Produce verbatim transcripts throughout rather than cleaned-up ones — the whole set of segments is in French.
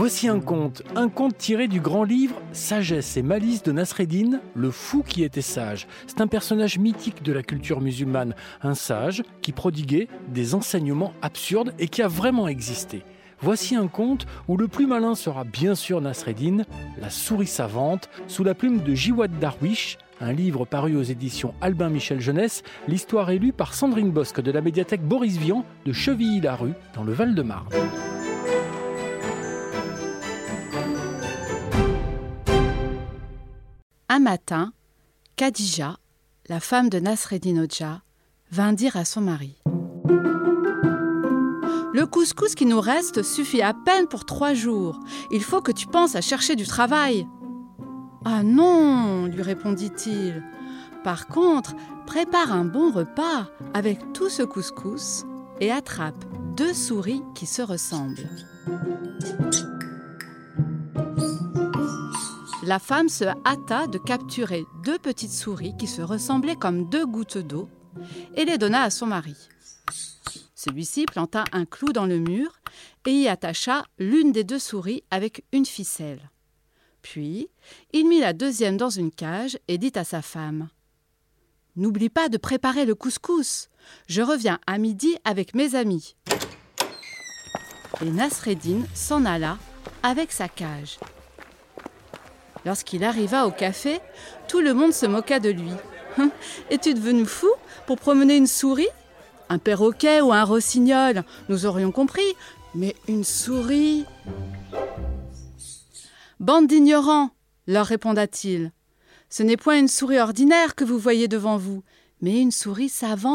Voici un conte, un conte tiré du grand livre « Sagesse et malice » de Nasreddin, le fou qui était sage. C'est un personnage mythique de la culture musulmane, un sage qui prodiguait des enseignements absurdes et qui a vraiment existé. Voici un conte où le plus malin sera bien sûr Nasreddin, la souris savante, sous la plume de Jiwad Darwish, un livre paru aux éditions Albin Michel Jeunesse. L'histoire est lue par Sandrine Bosque de la médiathèque Boris Vian de Chevilly-la-Rue, dans le Val-de-Marne. Un matin, Khadija, la femme de Nasreddin Hodja, vint dire à son mari: « Le couscous qui nous reste suffit à peine pour trois jours. Il faut que tu penses à chercher du travail. »« Ah non !» lui répondit-il. « Par contre, prépare un bon repas avec tout ce couscous et attrape deux souris qui se ressemblent. » La femme se hâta de capturer deux petites souris qui se ressemblaient comme deux gouttes d'eau et les donna à son mari. Celui-ci planta un clou dans le mur et y attacha l'une des deux souris avec une ficelle. Puis, il mit la deuxième dans une cage et dit à sa femme: « N'oublie pas de préparer le couscous. Je reviens à midi avec mes amis. » Et Nasreddin s'en alla avec sa cage. Lorsqu'il arriva au café, tout le monde se moqua de lui. « Es-tu devenu fou pour promener une souris ? Un perroquet ou un rossignol, nous aurions compris, mais une souris !»« Bande d'ignorants !» leur répondit-il. « Ce n'est point une souris ordinaire que vous voyez devant vous, mais une souris savante. » »«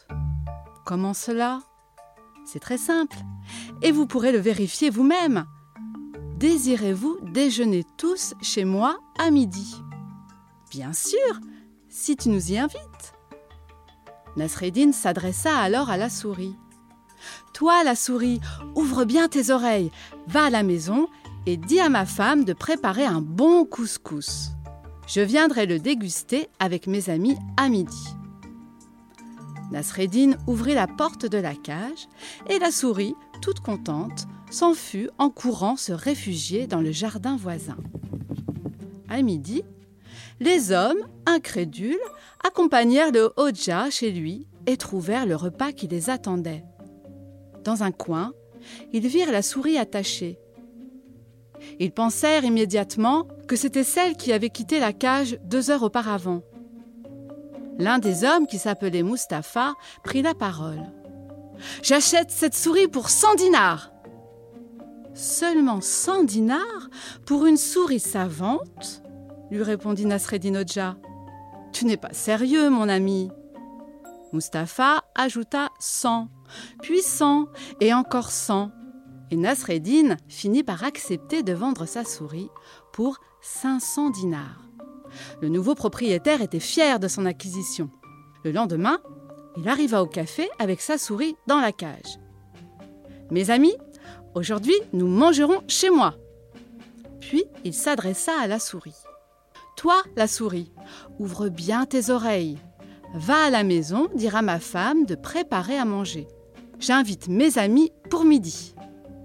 Comment cela ? » ?»« C'est très simple, et vous pourrez le vérifier vous-même. Désirez-vous déjeuner tous chez moi à midi ? » ?»« Bien sûr, si tu nous y invites. » Nasreddin s'adressa alors à la souris. « Toi, la souris, ouvre bien tes oreilles, va à la maison et dis à ma femme de préparer un bon couscous. Je viendrai le déguster avec mes amis à midi. » Nasreddin ouvrit la porte de la cage et la souris, toute contente, s'en fut en courant se réfugier dans le jardin voisin. À midi, les hommes, incrédules, accompagnèrent le Hodja chez lui et trouvèrent le repas qui les attendait. Dans un coin, ils virent la souris attachée. Ils pensèrent immédiatement que c'était celle qui avait quitté la cage deux heures auparavant. L'un des hommes, qui s'appelait Mustapha, prit la parole. « J'achète cette souris pour cent dinars !»« Seulement cent dinars pour une souris savante ?» lui répondit Nasreddin Hodja. « Tu n'es pas sérieux, mon ami. » Mustapha ajouta cent, puis cent et encore cent. Et Nasreddin finit par accepter de vendre sa souris pour cinq cents dinars. Le nouveau propriétaire était fier de son acquisition. Le lendemain, il arriva au café avec sa souris dans la cage. « Mes amis, aujourd'hui, nous mangerons chez moi. » Puis, il s'adressa à la souris. « Toi, la souris, ouvre bien tes oreilles. Va à la maison dire à ma femme de préparer à manger. J'invite mes amis pour midi. »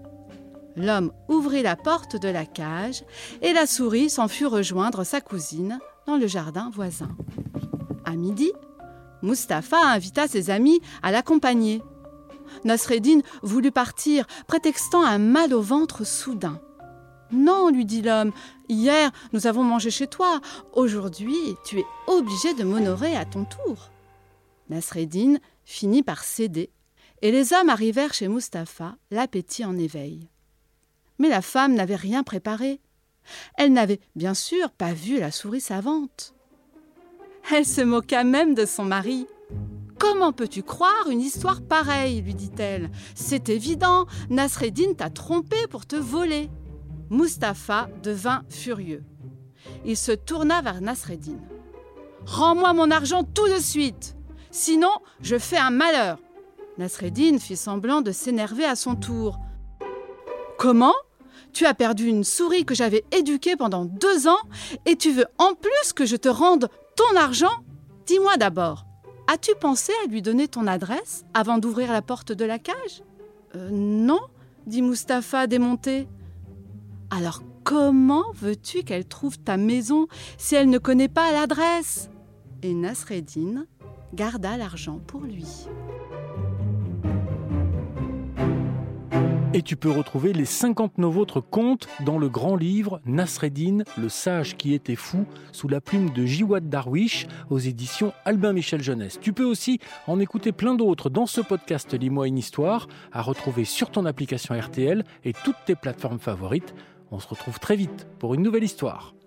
L'homme ouvrit la porte de la cage et la souris s'en fut rejoindre sa cousine dans le jardin voisin. À midi, Mustapha invita ses amis à l'accompagner. Nasreddin voulut partir, prétextant un mal au ventre soudain. « Non, lui dit l'homme, hier nous avons mangé chez toi. Aujourd'hui, tu es obligé de m'honorer à ton tour. » Nasreddin finit par céder et les hommes arrivèrent chez Mustapha, l'appétit en éveil. Mais la femme n'avait rien préparé. Elle n'avait bien sûr pas vu la souris savante. Elle se moqua même de son mari. « Comment peux-tu croire une histoire pareille ?» lui dit-elle. « C'est évident, Nasreddin t'a trompé pour te voler. » Mustapha devint furieux. Il se tourna vers Nasreddin. « Rends-moi mon argent tout de suite, sinon je fais un malheur. » Nasreddin fit semblant de s'énerver à son tour. « Comment ? Tu as perdu une souris que j'avais éduquée pendant deux ans et tu veux en plus que je te rende ton argent ? Dis-moi d'abord, as-tu pensé à lui donner ton adresse avant d'ouvrir la porte de la cage ? euh, »« Non, dit Mustapha démonté. » Alors comment veux-tu qu'elle trouve ta maison si elle ne connaît pas l'adresse ? Et Nasreddin garda l'argent pour lui. Et tu peux retrouver les cinquante-neuf autres contes dans le grand livre Nasreddin, le sage qui était fou, sous la plume de Jiwad Darwish, aux éditions Albin Michel Jeunesse. Tu peux aussi en écouter plein d'autres dans ce podcast Lis-moi une histoire, à retrouver sur ton application R T L et toutes tes plateformes favorites. On se retrouve très vite pour une nouvelle histoire.